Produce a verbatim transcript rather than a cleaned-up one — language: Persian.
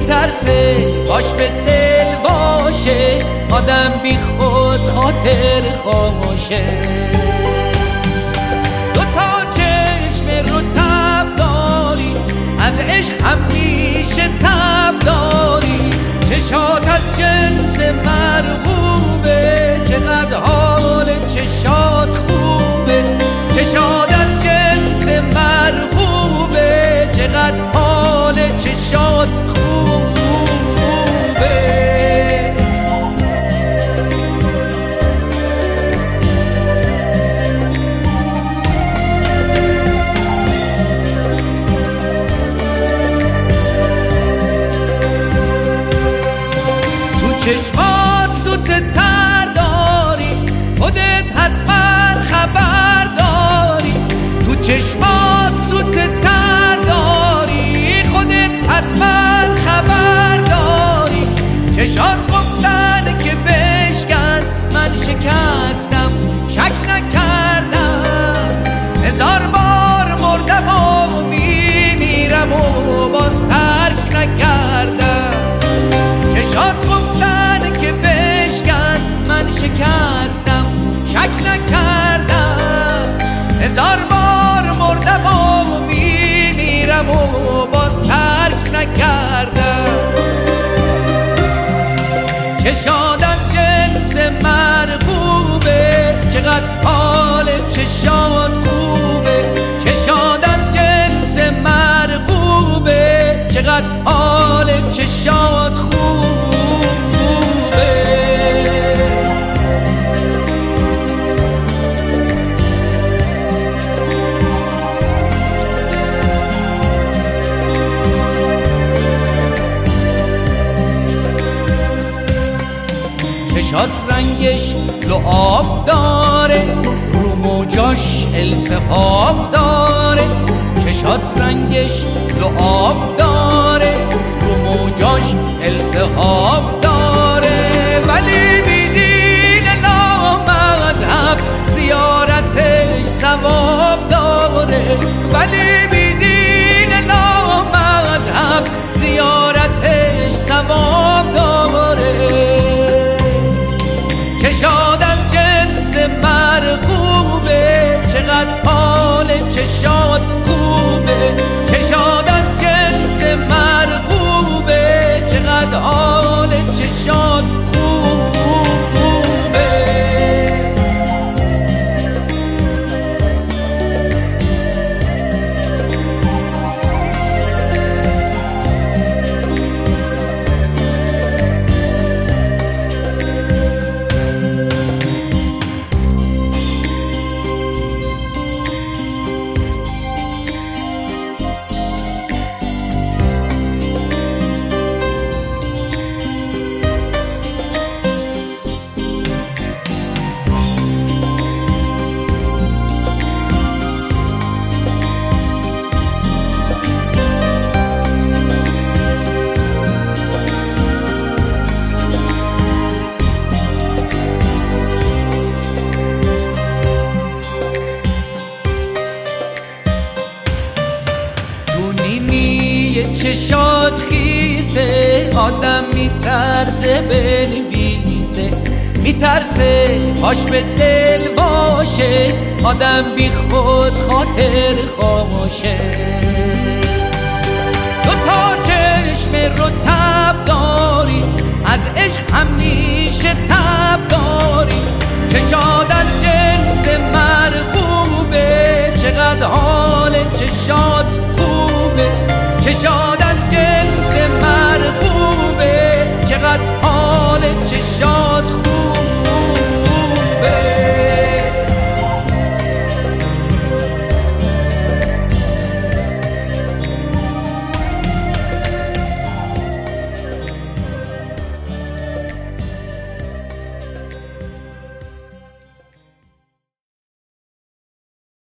میترسه باش به دل باشه، آدم بی خود خاطر خاموشه. دو تا چشم رو تب داری، از عشق همیشه تب داری، چشات از جنس مرغوبه، چقدر حال چشات خوبه، چشات از جنس مرغوبه، چقدر حال چشات خوبه. چشمات تو تر داری، خودت حتما خبر داری، تو چشمات تو تر داری، خودت حتما خبر داری. چشات گفتن که بشکن، من شکستم شک نکردم، هزار بار مردم و میمیرم و باز ترک نکردم. چشات گفتن که بشکن، من شکستم شک نکردم، هزار بار مردم و میمیرم و باز ترک نکردم. چشات از جنس مرغوبه، چقدر حال چشات خوبه، چشات از جنس مرغوبه، چقدر حال چشات خوبه. چشات رنگش لعاب داره، رو موجاش التهاب داره، چشات رنگش لعاب داره، رو موجاش التهاب داره، ولی بیدین لامذهب زیارتش ثواب داره، ولی بیدین لامذهب زیارتش ثواب داره. چشات از جنس مرغوبه، چقدر حال چشات خوبه، چشات از جنس مرغوبه، چقدر حال چشات خوبه. چشات خیسه، آدم میترسه بنویسه، میترسه باش به دل باشه، آدم بی خود خاطر خاموشه. دو تا چشم رو تب داری،